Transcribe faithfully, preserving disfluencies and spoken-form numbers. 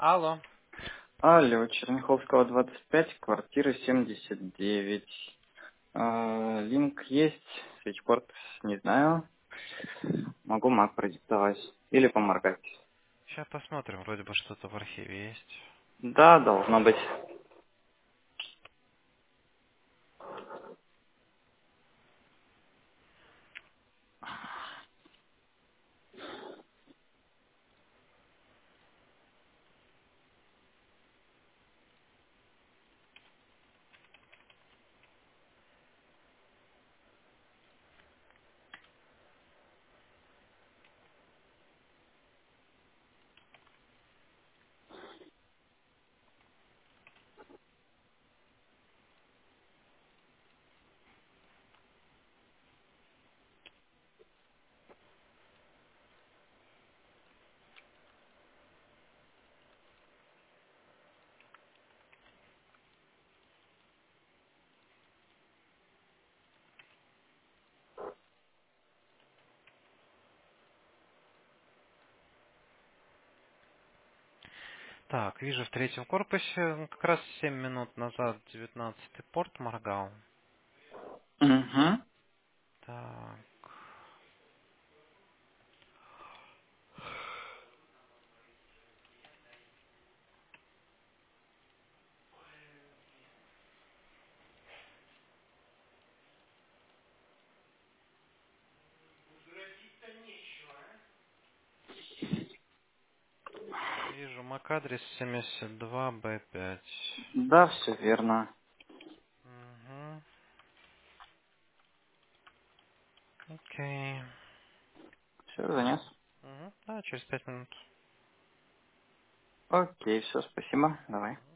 Алло. Алло, Черняховского двадцать пять, квартира семьдесят девять. А, линк есть, свечпорт не знаю. Могу маг продиктовать. Или поморгать. Сейчас посмотрим, вроде бы что-то в архиве есть. Да, должно быть. Так, вижу в третьем корпусе, ну, как раз семь минут назад девятнадцатый порт моргал. Угу. Так, вижу мак-адрес семьдесят два бэ пять. Да, все верно. Угу. Окей. Все, занес. Угу. Да, через пять минут. Окей, все, спасибо. Давай.